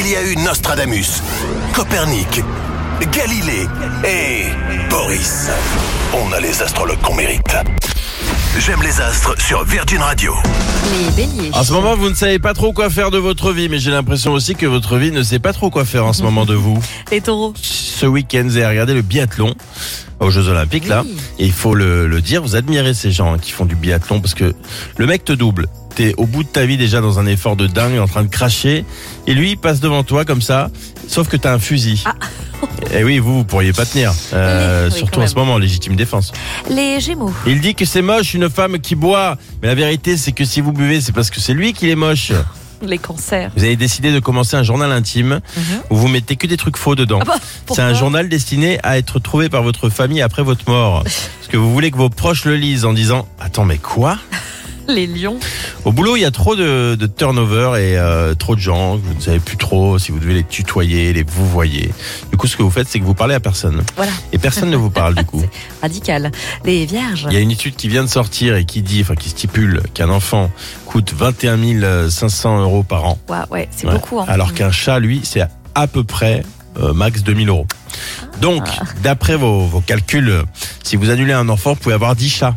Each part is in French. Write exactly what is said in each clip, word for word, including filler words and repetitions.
il y a eu Nostradamus, Copernic, Galilée et Boris. On a les astrologues qu'on mérite. J'aime les astres sur Virgin Radio. Les béliers. En ce moment, vous ne savez pas trop quoi faire de votre vie, mais j'ai l'impression aussi que votre vie ne sait pas trop quoi faire en ce moment de vous. Les taureaux. Ce week-end, vous avez regardé le biathlon aux Jeux Olympiques, Oui. là. Et il faut le, le dire, vous admirez ces gens hein, qui font du biathlon parce que le mec te double. T'es au bout de ta vie déjà dans un effort de dingue, en train de cracher. Et lui, il passe devant toi comme ça, sauf que t'as un fusil. Ah. Et oui, vous, vous pourriez pas tenir. Euh, Oui, oui, surtout quand en même. ce moment, légitime défense. Les gémeaux. Il dit que c'est moche une femme qui boit. Mais la vérité, c'est que si vous buvez, c'est parce que c'est lui qui est moche. Les cancers. Vous avez décidé de commencer un journal intime Mhm. où vous mettez que des trucs faux dedans. Ah bah, C'est pourquoi un journal destiné à être trouvé par votre famille après votre mort. Parce que vous voulez que vos proches le lisent en disant « Attends, mais quoi ?» Les lions. Au boulot, il y a trop de, de turnover et euh, trop de gens. Vous ne savez plus trop si vous devez les tutoyer, les vous voyez. Du coup, ce que vous faites, c'est que vous parlez à personne. Voilà. Et personne ne vous parle du coup. Radical. Les vierges. Il y a une étude qui vient de sortir et qui dit, enfin qui stipule qu'un enfant coûte vingt et un mille cinq cents euros par an. Ouais, ouais, c'est Ouais. beaucoup. Hein. Alors qu'un chat, lui, c'est à, à peu près euh, max deux mille euros. Donc, d'après vos, vos calculs, si vous annulez un enfant, vous pouvez avoir dix chats.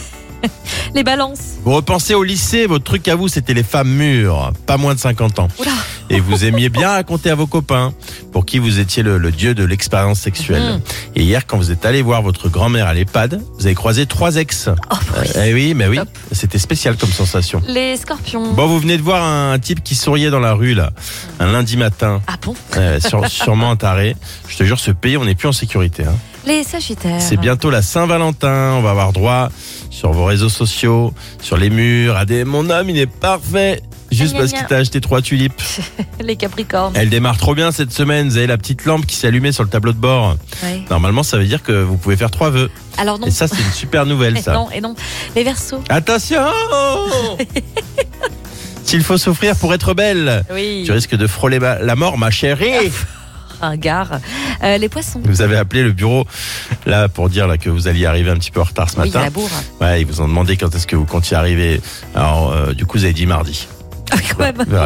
Les balances. Vous repensez au lycée, votre truc à vous, c'était les femmes mûres, pas moins de cinquante ans. Oula. Et vous aimiez bien raconter à vos copains pour qui vous étiez le, le dieu de l'expérience sexuelle. Mhm. Et hier, quand vous êtes allé voir votre grand-mère à l'EHPAD, vous avez croisé trois ex. Oh, oui. Euh, eh oui, mais oui, Top. c'était spécial comme sensation. Les scorpions. Bon, vous venez de voir un type qui souriait dans la rue, là, un lundi matin. Ah bon. Euh, sur- sûrement un taré. Je te jure, ce pays, on n'est plus en sécurité. Hein. Les sagittaires. C'est bientôt la Saint-Valentin. On va avoir droit sur vos réseaux sociaux, sur les murs, à des « Mon homme, il est parfait !» Juste Gna, parce gna. qu'il t'a acheté trois tulipes. Les capricornes. Elle démarre trop bien cette semaine. Vous avez la petite lampe qui s'est allumée sur le tableau de bord. Ouais. Normalement, ça veut dire que vous pouvez faire trois vœux. Alors non. Et ça, c'est une super nouvelle, Et ça. non, et non. Les verseaux. Attention S'il faut souffrir pour être belle, Oui. tu risques de frôler ma- la mort, ma chérie. Un gare. Euh, les poissons. Vous avez appelé le bureau là pour dire là que vous alliez arriver un petit peu en retard ce Oui, il y a matin. la bourre. Ouais, ils vous ont demandé quand est-ce que vous comptiez arriver. Alors, euh, du coup, vous avez dit mardi. Ah, quand même. Voilà.